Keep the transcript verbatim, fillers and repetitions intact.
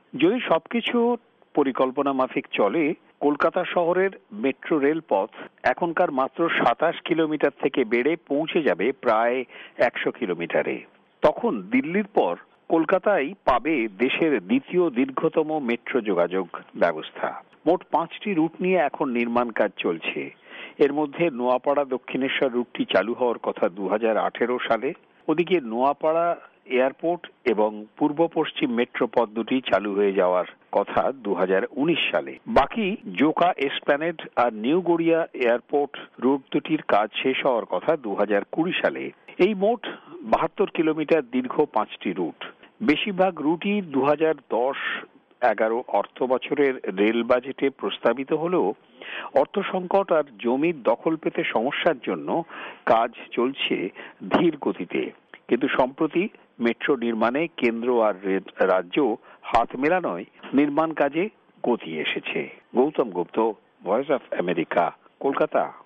যদি সবকিছু পরিকল্পনা মাফিক চলে, কলকাতা শহরের মেট্রো রেল পথ এখনকার মাত্র সাতাশ কিলোমিটার থেকে বেড়ে পৌঁছে যাবে প্রায় একশো কিলোমিটারে। তখন দিল্লির পর কলকাতাই পাবে দেশের দ্বিতীয় দীর্ঘতম মেট্রো যোগাযোগ ব্যবস্থা। মোট পাঁচটি রুট নিয়ে এখন নির্মাণ কাজ চলছে। এর মধ্যে নোয়াপাড়া দক্ষিণেশ্বর রুটটি চালু হওয়ার কথা দু হাজার আঠেরো সালে। ওদিকে নোয়াপাড়া এয়ারপোর্ট এবং পূর্ব পশ্চিম মেট্রো পথ দুটি চালু হয়ে যাওয়ার কথা দু হাজার উনিশ সালে। বাকি জোকা এসপ্ল্যানেড আর নিউ গড়িয়া এয়ারপোর্ট রুট দুটির কাজ শেষ হওয়ার কথা দু হাজার কুড়ি সালে। এই মোট বাহাত্তর কিলোমিটার দীর্ঘ পাঁচটি রুট। বেশিরভাগ রুটই দু হাজার দশ এগারো অর্থ বছরের রেল বাজেটে প্রস্তাবিত হলেও অর্থ সংকট আর জমির দখল পেতে সমস্যার জন্য কাজ চলছে ধীর গতিতে। কিন্তু সম্প্রতি মেট্রো নির্মাণে কেন্দ্র আর রাজ্য হাত মেলানোয় নির্মাণ কাজে গতি এসেছে। Gautam Gupta, Voice of America, Kolkata.